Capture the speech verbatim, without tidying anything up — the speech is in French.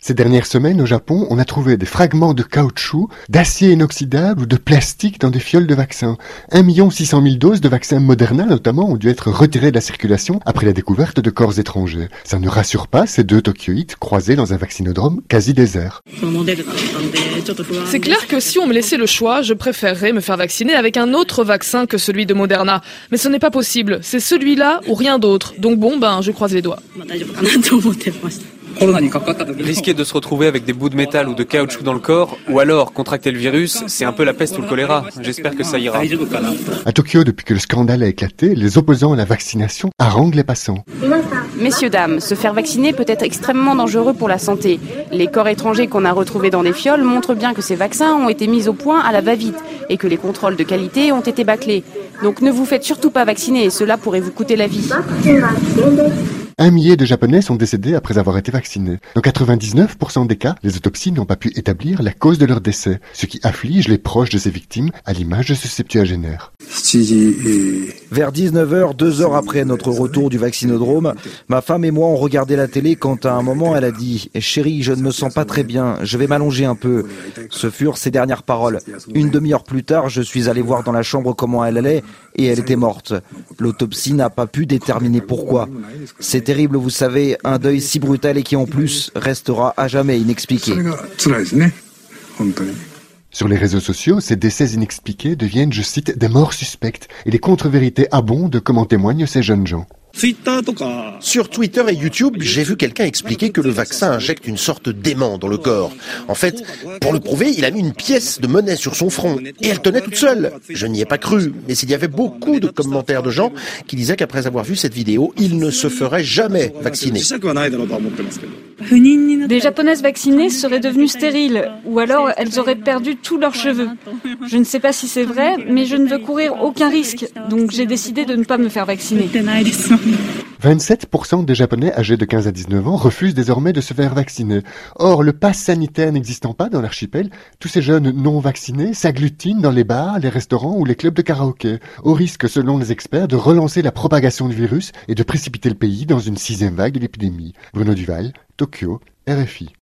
Ces dernières semaines, au Japon, on a trouvé des fragments de caoutchouc, d'acier inoxydable ou de plastique dans des fioles de vaccins. un million six cent mille doses de vaccins Moderna, notamment, ont dû être retirées de la circulation après la découverte de corps étrangers. Ça ne rassure pas ces deux Tokyoïtes croisés dans un vaccinodrome quasi désert. C'est clair que si on me laissait le choix, je préférerais me faire vacciner avec un autre vaccin que celui de Moderna. Mais ce n'est pas possible. C'est celui-là ou rien d'autre. Donc bon, ben, je croise les doigts. Risquer de se retrouver avec des bouts de métal ou de caoutchouc dans le corps, ou alors contracter le virus, c'est un peu la peste ou le choléra. J'espère que ça ira. À Tokyo, depuis que le scandale a éclaté, les opposants à la vaccination haranguent les passants. Messieurs, dames, se faire vacciner peut être extrêmement dangereux pour la santé. Les corps étrangers qu'on a retrouvés dans des fioles montrent bien que ces vaccins ont été mis au point à la va-vite et que les contrôles de qualité ont été bâclés. Donc ne vous faites surtout pas vacciner, cela pourrait vous coûter la vie. Un millier de Japonais sont décédés après avoir été vaccinés. Dans quatre-vingt-dix-neuf pour cent des cas, les autopsies n'ont pas pu établir la cause de leur décès, ce qui afflige les proches de ces victimes à l'image de ce septuagénaire. Vers dix-neuf heures, deux heures après notre retour du vaccinodrome, ma femme et moi on regardait la télé quand à un moment elle a dit « Chérie, je ne me sens pas très bien, je vais m'allonger un peu ». Ce furent ses dernières paroles. Une demi-heure plus tard, je suis allé voir dans la chambre comment elle allait et elle était morte. L'autopsie n'a pas pu déterminer pourquoi. C'est terrible, vous savez, un deuil si brutal et qui en plus restera à jamais inexpliqué. Sur les réseaux sociaux, ces décès inexpliqués deviennent, je cite, des morts suspectes et les contre-vérités abondent comme en témoignent ces jeunes gens. Sur Twitter et YouTube, j'ai vu quelqu'un expliquer que le vaccin injecte une sorte d'aimant dans le corps. En fait, pour le prouver, il a mis une pièce de monnaie sur son front et elle tenait toute seule. Je n'y ai pas cru, mais il y avait beaucoup de commentaires de gens qui disaient qu'après avoir vu cette vidéo, ils ne se feraient jamais vacciner. Des Japonaises vaccinées seraient devenues stériles, ou alors elles auraient perdu tous leurs cheveux. Je ne sais pas si c'est vrai, mais je ne veux courir aucun risque, donc j'ai décidé de ne pas me faire vacciner. vingt-sept pour cent des Japonais âgés de quinze à dix-neuf ans refusent désormais de se faire vacciner. Or, le pass sanitaire n'existant pas dans l'archipel, tous ces jeunes non vaccinés s'agglutinent dans les bars, les restaurants ou les clubs de karaoké, au risque, selon les experts, de relancer la propagation du virus et de précipiter le pays dans une sixième vague de l'épidémie. Bruno Duval, Tokyo, R F I.